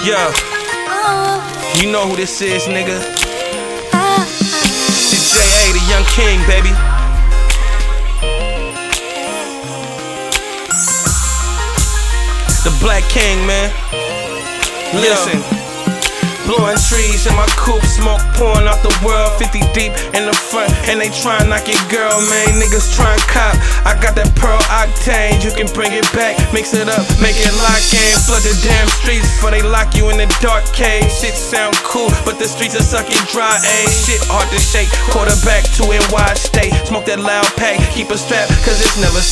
Yeah, you know who this is, nigga. It's J.A. the Young King, baby. The Black King, man. Listen. Blowing trees in my coupe, smoke pouring out the world, 50 deep in the front, and they tryin' knock your girl, man. Niggas tryin' cop. I got that pearl octane, you can bring it back, mix it up, make it lock in. Flood the damn streets before they lock you in the dark cave. Shit sound cool, but the streets are sucking dry, ayy. Shit hard to shake, quarterback to NY State. Smoke that loud pack, keep a strap, cause it's never